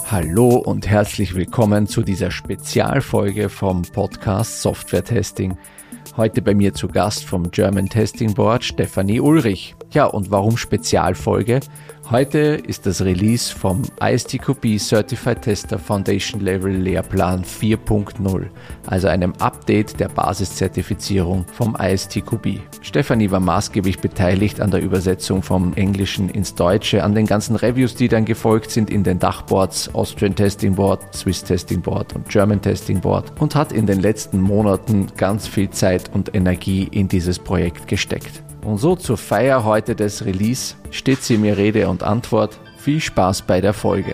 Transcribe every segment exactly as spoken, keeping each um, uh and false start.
Hallo und herzlich willkommen zu dieser Spezialfolge vom Podcast Software Testing. Heute bei mir zu Gast vom German Testing Board Stefanie Ulrich. Ja, und warum Spezialfolge? Heute ist das Release vom I S T Q B Certified Tester Foundation Level Lehrplan vier Punkt null, also einem Update der Basiszertifizierung vom I S T Q B. Stefanie war maßgeblich beteiligt an der Übersetzung vom Englischen ins Deutsche, an den ganzen Reviews, die dann gefolgt sind in den Dachboards Austrian Testing Board, Swiss Testing Board und German Testing Board und hat in den letzten Monaten ganz viel Zeit und Energie in dieses Projekt gesteckt. Und so zur Feier heute des Release steht sie mir Rede und Antwort. Viel Spaß bei der Folge.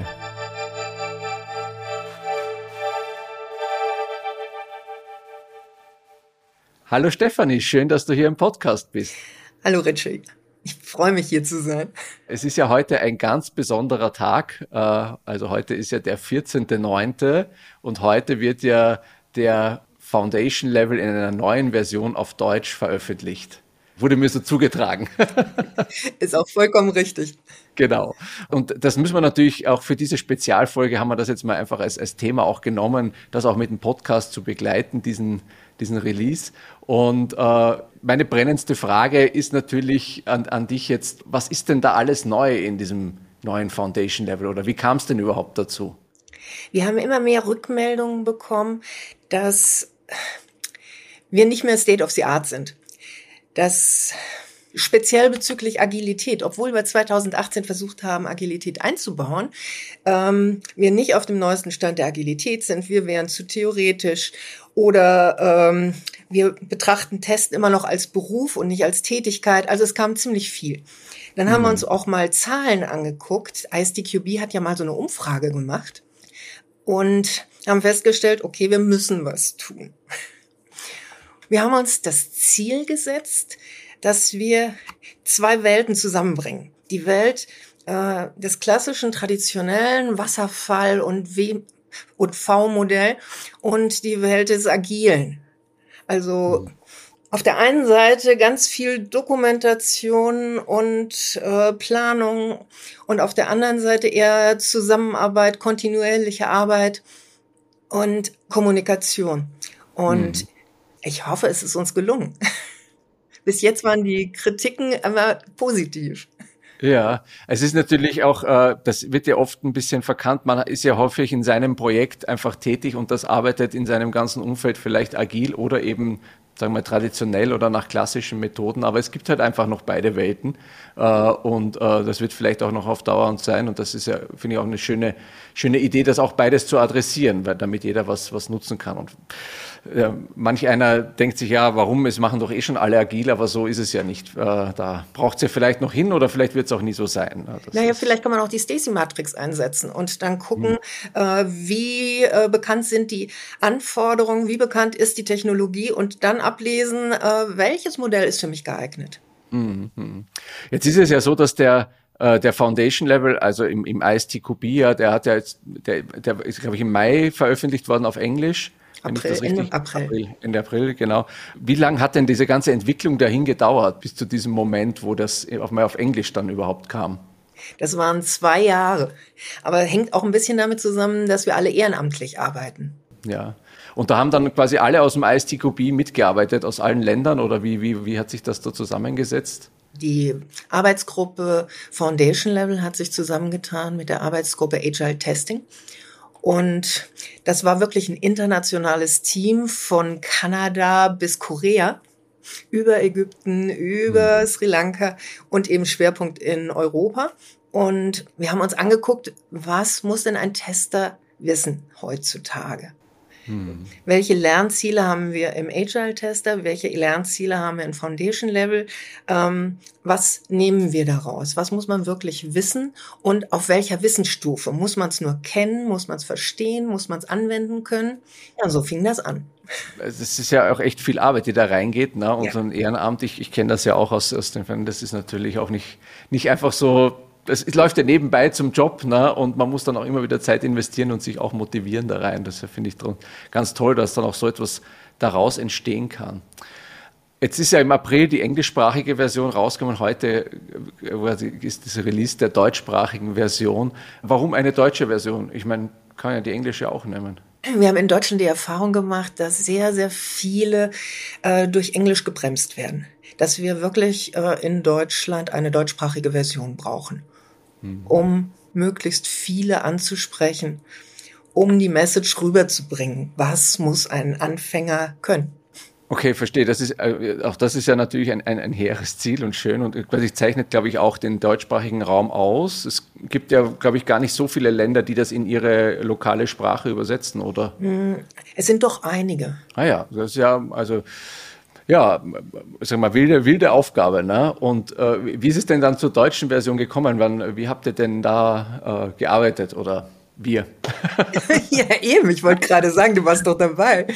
Hallo Stefanie, schön, dass du hier im Podcast bist. Hallo Richie, ich freue mich hier zu sein. Es ist ja heute ein ganz besonderer Tag, also heute ist ja der vierzehnter neunte und heute wird ja der Foundation Level in einer neuen Version auf Deutsch veröffentlicht. Wurde mir so zugetragen. Ist auch vollkommen richtig. Genau. Und das müssen wir natürlich auch für diese Spezialfolge, haben wir das jetzt mal einfach als, als Thema auch genommen, das auch mit dem Podcast zu begleiten, diesen, diesen Release. Und äh, meine brennendste Frage ist natürlich an, an dich jetzt, was ist denn da alles neu in diesem neuen Foundation Level oder wie kam es denn überhaupt dazu? Wir haben immer mehr Rückmeldungen bekommen, dass wir nicht mehr State of the Art sind. Dass speziell bezüglich Agilität, obwohl wir zweitausendachtzehn versucht haben, Agilität einzubauen, ähm, wir nicht auf dem neuesten Stand der Agilität sind. Wir wären zu theoretisch oder ähm, wir betrachten Test immer noch als Beruf und nicht als Tätigkeit. Also es kam ziemlich viel. Dann haben mhm. wir uns auch mal Zahlen angeguckt. I S T Q B hat ja mal so eine Umfrage gemacht und haben festgestellt, okay, wir müssen was tun. Wir haben uns das Ziel gesetzt, dass wir zwei Welten zusammenbringen. Die Welt äh, des klassischen, traditionellen Wasserfall- und W- und V-Modell und die Welt des Agilen. Also auf der einen Seite ganz viel Dokumentation und äh, Planung und auf der anderen Seite eher Zusammenarbeit, kontinuierliche Arbeit und Kommunikation. Und hm. ich hoffe, es ist uns gelungen. Bis jetzt waren die Kritiken immer positiv. Ja, es ist natürlich auch, äh, das wird ja oft ein bisschen verkannt, man ist ja häufig in seinem Projekt einfach tätig und das arbeitet in seinem ganzen Umfeld vielleicht agil oder eben, sagen wir, traditionell oder nach klassischen Methoden, aber es gibt halt einfach noch beide Welten äh, und äh, das wird vielleicht auch noch auf Dauer sein und das ist ja, finde ich, auch eine schöne, schöne Idee, das auch beides zu adressieren, weil damit jeder was, was nutzen kann und ja, manch einer denkt sich, ja, warum, es machen doch eh schon alle agil, aber so ist es ja nicht. Äh, da braucht es ja vielleicht noch hin oder vielleicht wird es auch nie so sein. Das naja, vielleicht kann man auch die Stacy-Matrix einsetzen und dann gucken, hm. äh, wie äh, bekannt sind die Anforderungen, wie bekannt ist die Technologie und dann ablesen, äh, welches Modell ist für mich geeignet. Mhm. Jetzt ist es ja so, dass der äh, der Foundation Level, also im, im I S T Q B, ja, der hat ja jetzt, der, der ist, glaube ich, im Mai veröffentlicht worden auf Englisch. April, das richtig, Ende April. April. Ende April, genau. Wie lange hat denn diese ganze Entwicklung dahin gedauert, bis zu diesem Moment, wo das auf mal auf Englisch dann überhaupt kam? Das waren zwei Jahre. Aber hängt auch ein bisschen damit zusammen, dass wir alle ehrenamtlich arbeiten. Ja. Und da haben dann quasi alle aus dem I S T Q B mitgearbeitet, aus allen Ländern, oder wie, wie, wie hat sich das da zusammengesetzt? Die Arbeitsgruppe Foundation Level hat sich zusammengetan mit der Arbeitsgruppe Agile Testing. Und das war wirklich ein internationales Team von Kanada bis Korea, über Ägypten, über mhm. Sri Lanka und eben Schwerpunkt in Europa. Und wir haben uns angeguckt, was muss denn ein Tester wissen heutzutage? Hm. Welche Lernziele haben wir im Agile-Tester? Welche Lernziele haben wir im Foundation-Level? Ähm, was nehmen wir daraus? Was muss man wirklich wissen? Und auf welcher Wissensstufe? Muss man es nur kennen? Muss man es verstehen? Muss man es anwenden können? Ja, so fing das an. Es ist ja auch echt viel Arbeit, die da reingeht, ne? Und ja. So ein Ehrenamt, ich, ich kenne das ja auch aus, aus den Fällen, das ist natürlich auch nicht, nicht einfach so, das läuft ja nebenbei zum Job, ne? Und man muss dann auch immer wieder Zeit investieren und sich auch motivieren da rein. Das finde ich ganz toll, dass dann auch so etwas daraus entstehen kann. Jetzt ist ja im April die englischsprachige Version rausgekommen. Heute ist das Release der deutschsprachigen Version. Warum eine deutsche Version? Ich meine, kann ja die englische auch nehmen. Wir haben in Deutschland die Erfahrung gemacht, dass sehr, sehr viele äh, durch Englisch gebremst werden. Dass wir wirklich äh, in Deutschland eine deutschsprachige Version brauchen, hm. um möglichst viele anzusprechen, um die Message rüberzubringen. Was muss ein Anfänger können? Okay, verstehe. Das ist, auch das ist ja natürlich ein, ein, ein hehres Ziel und schön und quasi zeichnet, glaube ich, auch den deutschsprachigen Raum aus. Es gibt ja, glaube ich, gar nicht so viele Länder, die das in ihre lokale Sprache übersetzen, oder? Es sind doch einige. Ah ja, das ist ja, also, ja, sag mal, wilde, wilde Aufgabe, ne? Und äh, wie ist es denn dann zur deutschen Version gekommen? Wann, wie habt ihr denn da äh, gearbeitet, oder? Wir. Ja, eben. Ich wollte gerade sagen, du warst doch dabei.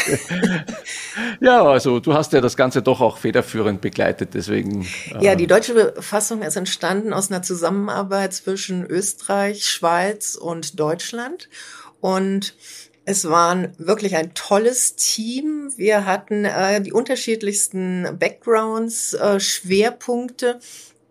Ja, also du hast ja das Ganze doch auch federführend begleitet, deswegen. Äh ja, die deutsche Fassung ist entstanden aus einer Zusammenarbeit zwischen Österreich, Schweiz und Deutschland. Und es war wirklich ein tolles Team. Wir hatten äh, die unterschiedlichsten Backgrounds, äh, Schwerpunkte.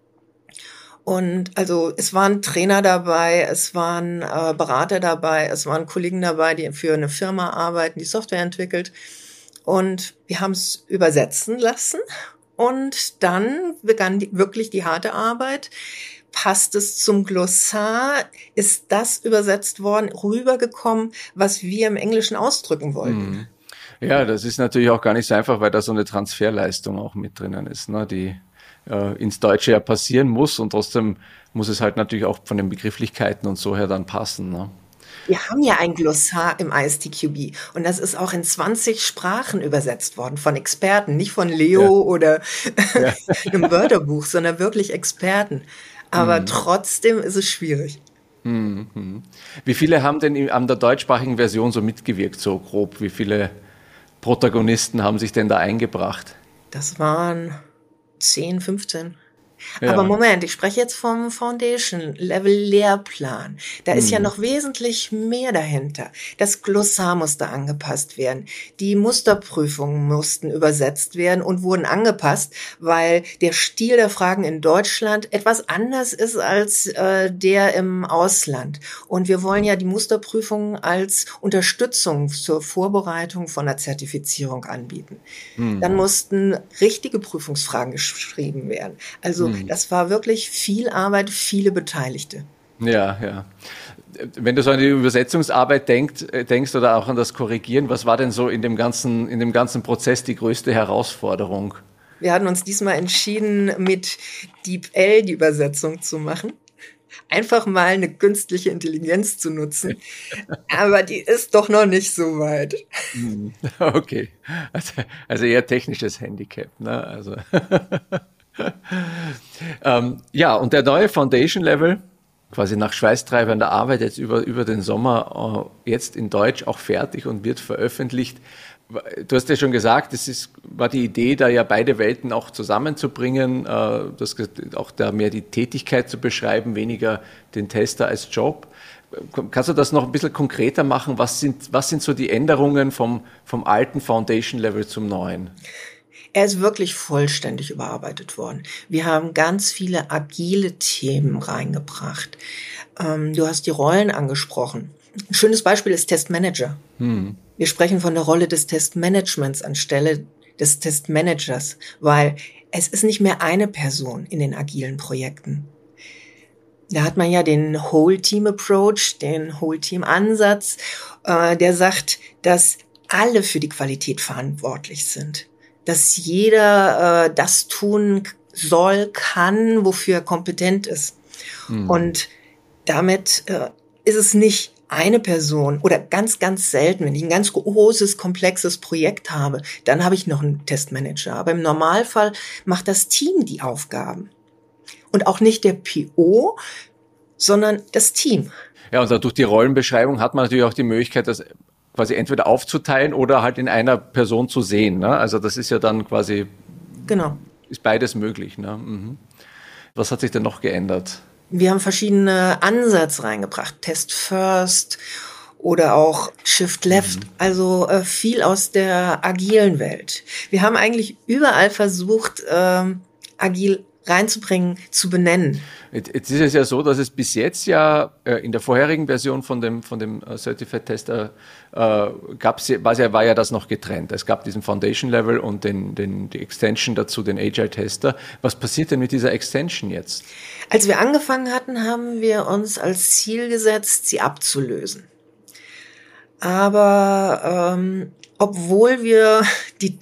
Und also es waren Trainer dabei, es waren äh, Berater dabei, es waren Kollegen dabei, die für eine Firma arbeiten, die Software entwickelt. Und wir haben es übersetzen lassen. Und dann begann die, wirklich die harte Arbeit. Passt es zum Glossar? Ist das übersetzt worden, rübergekommen, was wir im Englischen ausdrücken wollten? Ja, das ist natürlich auch gar nicht so einfach, weil da so eine Transferleistung auch mit drinnen ist, ne, die ins Deutsche ja passieren muss und trotzdem muss es halt natürlich auch von den Begrifflichkeiten und so her dann passen. Ne? Wir haben ja ein Glossar im I S T Q B und das ist auch in zwanzig Sprachen übersetzt worden von Experten, nicht von Leo ja. oder ja. einem Wörterbuch, sondern wirklich Experten. Aber mhm. trotzdem ist es schwierig. Mhm. Wie viele haben denn an der deutschsprachigen Version so mitgewirkt, so grob? Wie viele Protagonisten haben sich denn da eingebracht? Das waren zehn, fünfzehn. Ja. Aber Moment, ich spreche jetzt vom Foundation-Level-Lehrplan. Da ist hm. ja noch wesentlich mehr dahinter. Das Glossar musste angepasst werden. Die Musterprüfungen mussten übersetzt werden und wurden angepasst, weil der Stil der Fragen in Deutschland etwas anders ist als äh, der im Ausland. Und wir wollen ja die Musterprüfungen als Unterstützung zur Vorbereitung von einer Zertifizierung anbieten. Hm. Dann mussten richtige Prüfungsfragen geschrieben werden. Also das war wirklich viel Arbeit, viele Beteiligte. Ja, ja. Wenn du so an die Übersetzungsarbeit denkst, denkst oder auch an das Korrigieren, was war denn so in dem ganzen, in dem ganzen Prozess die größte Herausforderung? Wir hatten uns diesmal entschieden, mit DeepL die Übersetzung zu machen. Einfach mal eine künstliche Intelligenz zu nutzen. Aber die ist doch noch nicht so weit. Okay. Also, also eher technisches Handicap, ne? Also. ähm, ja, und der neue Foundation Level, quasi nach schweißtreibender Arbeit jetzt über, über den Sommer, äh, jetzt in Deutsch auch fertig und wird veröffentlicht. Du hast ja schon gesagt, es ist, war die Idee, da ja beide Welten auch zusammenzubringen, äh, das, auch da mehr die Tätigkeit zu beschreiben, weniger den Tester als Job. Kannst du das noch ein bisschen konkreter machen? Was sind, was sind so die Änderungen vom, vom alten Foundation Level zum neuen? Er ist wirklich vollständig überarbeitet worden. Wir haben ganz viele agile Themen reingebracht. Ähm, du hast die Rollen angesprochen. Ein schönes Beispiel ist Testmanager. Hm. Wir sprechen von der Rolle des Testmanagements anstelle des Testmanagers, weil es ist nicht mehr eine Person in den agilen Projekten. Da hat man ja den Whole-Team-Approach, den Whole-Team-Ansatz, äh, der sagt, dass alle für die Qualität verantwortlich sind. Dass jeder äh, das tun soll, kann, wofür er kompetent ist. Mhm. Und damit äh, ist es nicht eine Person oder ganz, ganz selten, wenn ich ein ganz großes, komplexes Projekt habe, dann habe ich noch einen Testmanager. Aber im Normalfall macht das Team die Aufgaben. Und auch nicht der P O, sondern das Team. Ja, und durch die Rollenbeschreibung hat man natürlich auch die Möglichkeit, das quasi entweder aufzuteilen oder halt in einer Person zu sehen. Ne? Also das ist ja dann quasi, genau, ist beides möglich. Ne? Mhm. Was hat sich denn noch geändert? Wir haben verschiedene Ansätze reingebracht. Test First oder auch Shift Left, mhm. also äh, viel aus der agilen Welt. Wir haben eigentlich überall versucht, ähm, agil reinzubringen, zu benennen. Jetzt, jetzt ist es ja so, dass es bis jetzt ja äh, in der vorherigen Version von dem, von dem äh, Certified Tester äh, gab's, war, ja, war ja das noch getrennt. Es gab diesen Foundation Level und den, den, die Extension dazu, den Agile Tester. Was passiert denn mit dieser Extension jetzt? Als wir angefangen hatten, haben wir uns als Ziel gesetzt, sie abzulösen. Aber ähm, obwohl wir die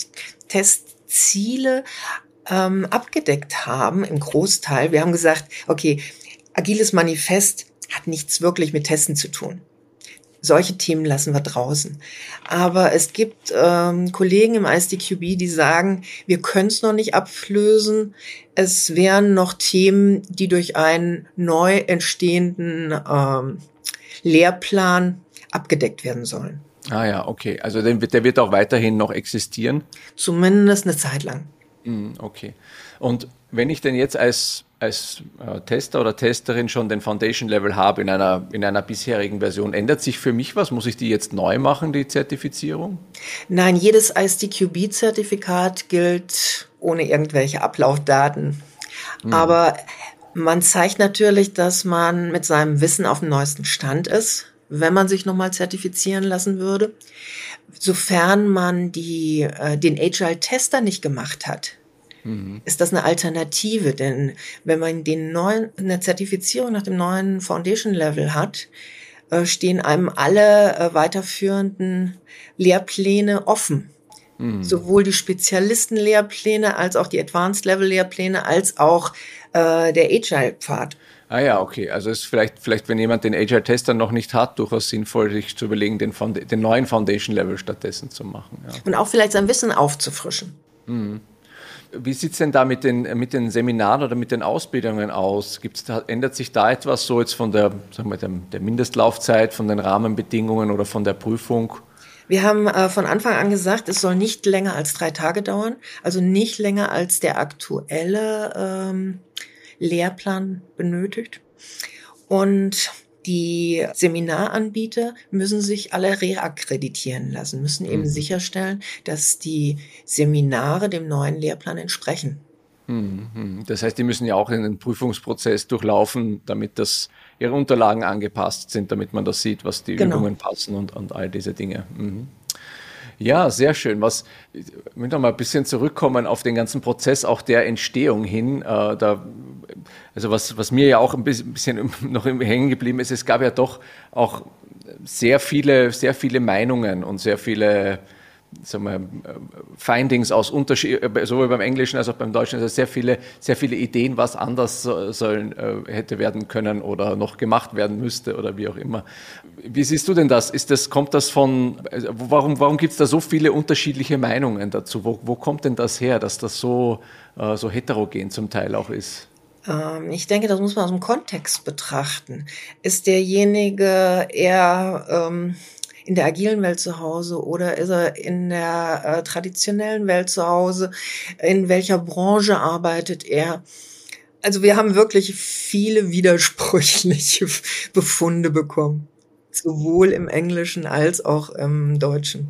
Testziele ähm, abgedeckt haben, im Großteil, wir haben gesagt, okay, agiles Manifest hat nichts wirklich mit Testen zu tun. Solche Themen lassen wir draußen. Aber es gibt ähm, Kollegen im I S D Q B, die sagen, wir können es noch nicht ablösen. Es wären noch Themen, die durch einen neu entstehenden ähm, Lehrplan abgedeckt werden sollen. Ah ja, okay. Also der wird, der wird auch weiterhin noch existieren? Zumindest eine Zeit lang. Okay. Und wenn ich denn jetzt als, als äh, Tester oder Testerin schon den Foundation Level habe in einer, in einer bisherigen Version, ändert sich für mich was? Muss ich die jetzt neu machen, die Zertifizierung? Nein, jedes I S D Q B-Zertifikat gilt ohne irgendwelche Ablaufdaten. Hm. Aber man zeigt natürlich, dass man mit seinem Wissen auf dem neuesten Stand ist, wenn man sich nochmal zertifizieren lassen würde. Sofern man die, äh, den Agile-Tester nicht gemacht hat, mhm. ist das eine Alternative. Denn wenn man den neuen, eine Zertifizierung nach dem neuen Foundation-Level hat, äh, stehen einem alle äh, weiterführenden Lehrpläne offen. Mhm. Sowohl die Spezialisten-Lehrpläne als auch die Advanced-Level-Lehrpläne als auch äh, der Agile-Pfad. Ah ja, okay. Also es ist vielleicht, vielleicht, wenn jemand den Agile-Tester noch nicht hat, durchaus sinnvoll, sich zu überlegen, den, den neuen Foundation-Level stattdessen zu machen. Ja. Und auch vielleicht sein Wissen aufzufrischen. Mhm. Wie sieht's denn da mit den, mit den Seminaren oder mit den Ausbildungen aus? Gibt's da, ändert sich da etwas so jetzt von der, sagen wir, der, der Mindestlaufzeit, von den Rahmenbedingungen oder von der Prüfung? Wir haben äh, von Anfang an gesagt, es soll nicht länger als drei Tage dauern, also nicht länger als der aktuelle ähm, Lehrplan benötigt. Und die Seminaranbieter müssen sich alle reakkreditieren lassen, müssen eben mhm. sicherstellen, dass die Seminare dem neuen Lehrplan entsprechen. Mhm. Das heißt, die müssen ja auch in den Prüfungsprozess durchlaufen, damit das ihre Unterlagen angepasst sind, damit man das sieht, was die genau. Übungen passen und, und all diese Dinge. Mhm. Ja, sehr schön. Was, ich will noch mal ein bisschen zurückkommen auf den ganzen Prozess auch der Entstehung hin. Äh, da, also was, was mir ja auch ein bisschen noch hängen geblieben ist, es gab ja doch auch sehr viele, sehr viele Meinungen und sehr viele, sagen wir, Findings aus Unterschied, sowohl beim Englischen als auch beim Deutschen, also sehr viele, sehr viele Ideen, was anders sollen, äh, hätte werden können oder noch gemacht werden müsste oder wie auch immer. Wie siehst du denn das? Ist das, kommt das von, also warum, warum gibt es da so viele unterschiedliche Meinungen dazu? Wo, wo kommt denn das her, dass das so, äh, so heterogen zum Teil auch ist? Ähm, ich denke, das muss man aus dem Kontext betrachten. Ist derjenige eher ähm, in der agilen Welt zu Hause oder ist er in der äh, traditionellen Welt zu Hause? In welcher Branche arbeitet er? Also wir haben wirklich viele widersprüchliche Befunde bekommen, sowohl im Englischen als auch im Deutschen.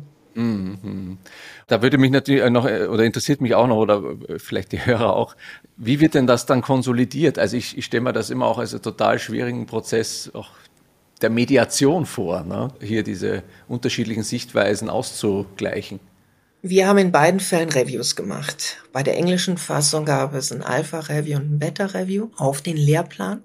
Mhm. Da würde mich natürlich noch, oder interessiert mich auch noch, oder vielleicht die Hörer auch, wie wird denn das dann konsolidiert? Also ich, ich stelle mir das immer auch als einen total schwierigen Prozess auch der Mediation vor, ne? Hier diese unterschiedlichen Sichtweisen auszugleichen. Wir haben in beiden Fällen Reviews gemacht. Bei der englischen Fassung gab es ein Alpha-Review und ein Beta-Review auf den Lehrplan.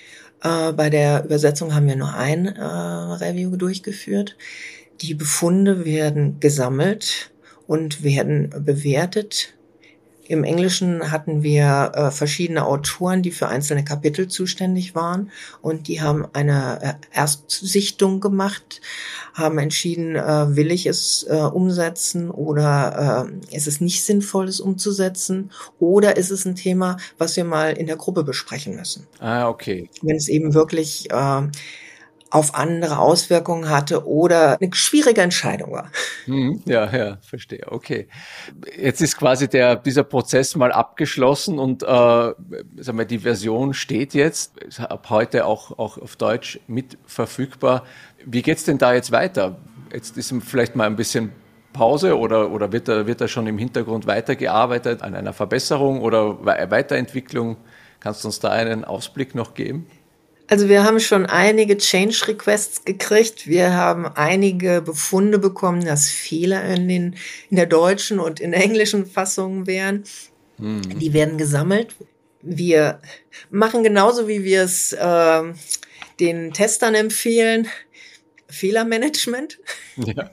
Äh, bei der Übersetzung haben wir nur ein äh, Review durchgeführt. Die Befunde werden gesammelt und werden bewertet. Im Englischen hatten wir äh, verschiedene Autoren, die für einzelne Kapitel zuständig waren, und die haben eine äh, Erstsichtung gemacht, haben entschieden, äh, will ich es äh, umsetzen oder äh, ist es nicht sinnvoll, es umzusetzen, oder ist es ein Thema, was wir mal in der Gruppe besprechen müssen. Ah, okay. Wenn es eben wirklich äh, auf andere Auswirkungen hatte oder eine schwierige Entscheidung war. Ja, ja, verstehe. Okay. Jetzt ist quasi der, dieser Prozess mal abgeschlossen und äh, sagen wir, die Version steht jetzt, ist ab heute auch, auch auf Deutsch mit verfügbar. Wie geht's denn da jetzt weiter? Jetzt ist vielleicht mal ein bisschen Pause oder, oder wird da, wird da schon im Hintergrund weitergearbeitet an einer Verbesserung oder Weiterentwicklung? Kannst du uns da einen Ausblick noch geben? Also wir haben schon einige Change Requests gekriegt. Wir haben einige Befunde bekommen, dass Fehler in, den, in der deutschen und in der englischen Fassung wären. Hm. Die werden gesammelt. Wir machen genauso, wie wir es äh, den Testern empfehlen, Fehlermanagement. Ja.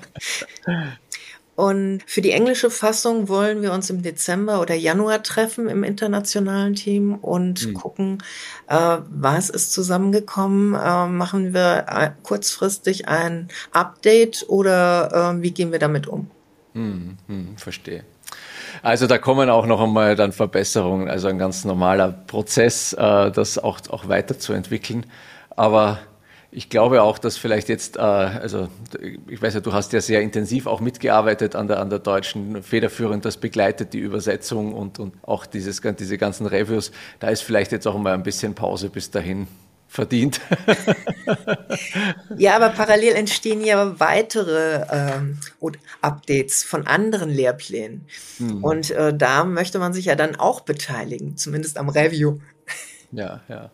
Und für die englische Fassung wollen wir uns im Dezember oder Januar treffen im internationalen Team und mhm. gucken, äh, was ist zusammengekommen. Äh, machen wir äh, kurzfristig ein Update oder äh, wie gehen wir damit um? Mhm, mhm, verstehe. Also da kommen auch noch einmal dann Verbesserungen, also ein ganz normaler Prozess, äh, das auch, auch weiterzuentwickeln. Aber ich glaube auch, dass vielleicht jetzt, äh, also ich weiß ja, du hast ja sehr intensiv auch mitgearbeitet an der, an der deutschen, federführend das begleitet, die Übersetzung und, und auch dieses, diese ganzen Reviews. Da ist vielleicht jetzt auch mal ein bisschen Pause bis dahin verdient. Ja, aber parallel entstehen ja weitere ähm, Updates von anderen Lehrplänen. Hm. Und äh, da möchte man sich ja dann auch beteiligen, zumindest am Review. Ja, ja.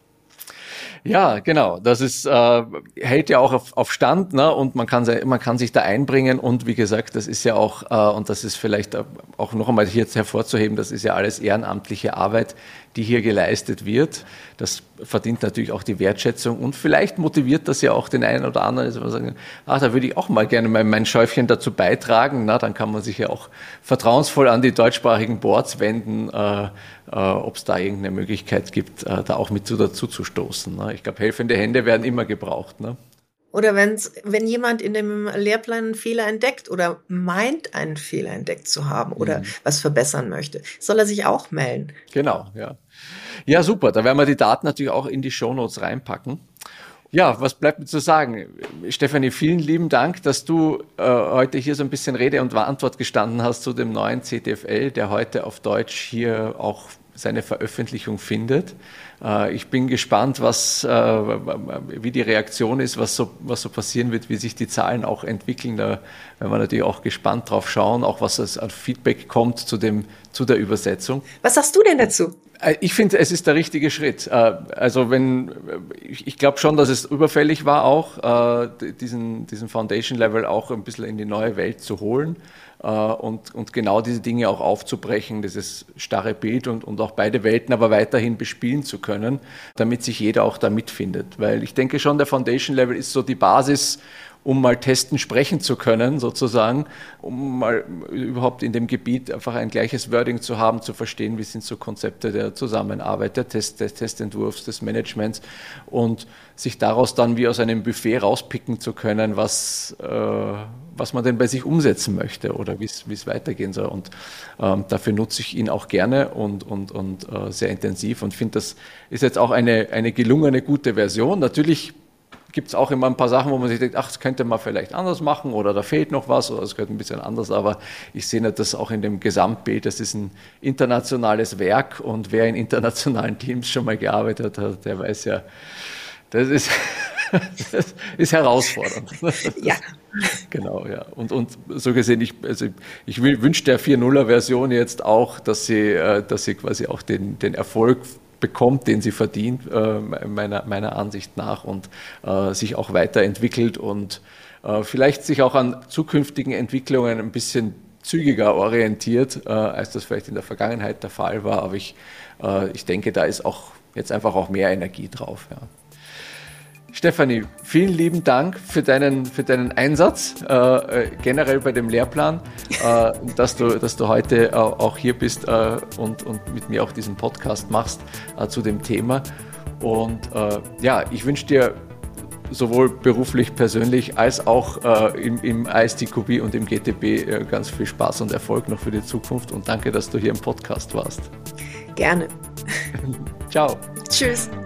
Ja, genau. Das ist äh, hält ja auch auf, auf Stand, ne? Und man kann man kann sich da einbringen und wie gesagt, das ist ja auch äh, und das ist vielleicht auch noch einmal hier hervorzuheben, das ist ja alles ehrenamtliche Arbeit, die hier geleistet wird. Das verdient natürlich auch die Wertschätzung und vielleicht motiviert das ja auch den einen oder anderen, dass man sagen, ach, da würde ich auch mal gerne mein, mein Schäufchen dazu beitragen. Na, dann kann man sich ja auch vertrauensvoll an die deutschsprachigen Boards wenden, äh, äh, ob es da irgendeine Möglichkeit gibt, äh, da auch mit dazu zu stoßen. Ne? Ich glaube, helfende Hände werden immer gebraucht. Ne? Oder wenn's, wenn jemand in dem Lehrplan einen Fehler entdeckt oder meint, einen Fehler entdeckt zu haben oder mhm. was verbessern möchte, soll er sich auch melden. Genau, ja. Ja, super. Da werden wir die Daten natürlich auch in die Shownotes reinpacken. Ja, was bleibt mir zu sagen? Stefanie, vielen lieben Dank, dass du äh, heute hier so ein bisschen Rede und Antwort gestanden hast zu dem neuen C T F L, der heute auf Deutsch hier auch seine Veröffentlichung findet. Äh, ich bin gespannt, was, äh, wie die Reaktion ist, was so, was so passieren wird, wie sich die Zahlen auch entwickeln. Da werden wir natürlich auch gespannt drauf schauen, auch was es an Feedback kommt zu dem, zu der Übersetzung. Was sagst du denn dazu? Ich finde, es ist der richtige Schritt. Also wenn, ich glaube schon, dass es überfällig war, auch diesen, diesen Foundation-Level auch ein bisschen in die neue Welt zu holen und, und genau diese Dinge auch aufzubrechen, dieses starre Bild und, und auch beide Welten aber weiterhin bespielen zu können, damit sich jeder auch da mitfindet. Weil ich denke schon, der Foundation-Level ist so die Basis, um mal testen, sprechen zu können, sozusagen, um mal überhaupt in dem Gebiet einfach ein gleiches Wording zu haben, zu verstehen, wie sind so Konzepte der Zusammenarbeit, der Test, des Testentwurfs, des Managements und sich daraus dann wie aus einem Buffet rauspicken zu können, was, äh, was man denn bei sich umsetzen möchte oder wie es weitergehen soll. Und ähm, dafür nutze ich ihn auch gerne und, und, und äh, sehr intensiv und finde, das ist jetzt auch eine, eine gelungene, gute Version. Natürlich gibt es auch immer ein paar Sachen, wo man sich denkt, ach, das könnte man vielleicht anders machen oder da fehlt noch was oder es könnte ein bisschen anders, aber ich sehe das auch in dem Gesamtbild, das ist ein internationales Werk und wer in internationalen Teams schon mal gearbeitet hat, der weiß ja, das ist, das ist herausfordernd. Ja. Genau, ja. Und, und so gesehen, ich, also ich wünsche der vier Punkt null-Version jetzt auch, dass sie, dass sie quasi auch den, den Erfolg bekommt, den sie verdient, äh, meiner, meiner Ansicht nach und äh, sich auch weiterentwickelt und äh, vielleicht sich auch an zukünftigen Entwicklungen ein bisschen zügiger orientiert, äh, als das vielleicht in der Vergangenheit der Fall war. Aber ich, äh, ich denke, da ist auch jetzt einfach auch mehr Energie drauf. Ja. Stefanie, vielen lieben Dank für deinen, für deinen Einsatz, äh, generell bei dem Lehrplan, äh, dass du, dass du heute äh, auch hier bist äh, und, und mit mir auch diesen Podcast machst äh, zu dem Thema. Und äh, ja, ich wünsche dir sowohl beruflich, persönlich als auch äh, im, im I S T Q B und im G T B äh, ganz viel Spaß und Erfolg noch für die Zukunft und danke, dass du hier im Podcast warst. Gerne. Ciao. Tschüss.